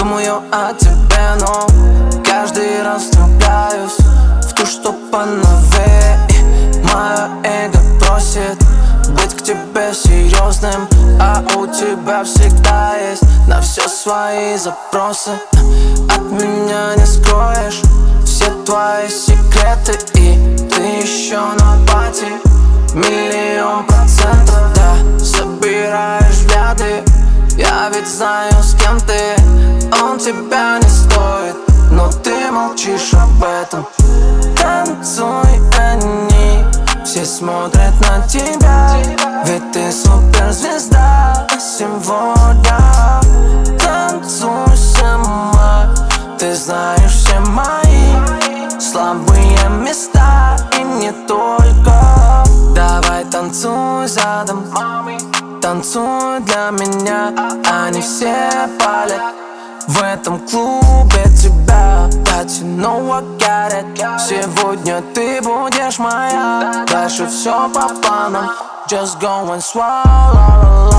Думаю о тебе, но каждый раз влюбляюсь в ту, что поновее. Мое эго просит быть к тебе серьезным, а у тебя всегда есть на все свои запросы. От меня не скроешь все твои секреты, и ты еще на пати 1000000%. Да, собираешь взгляды, я ведь знаю, с кем ты. Он тебя не стоит, но ты молчишь об этом. Танцуй, они все смотрят на тебя, ведь ты суперзвезда сегодня. Танцуй сама, ты знаешь все мои слабые места, и не только. Давай танцуй задом, танцуй для меня. Они все палят в этом клубе тебя. But you know I got it. Сегодня ты будешь моя. Дальше все по планам. Just go and swallow.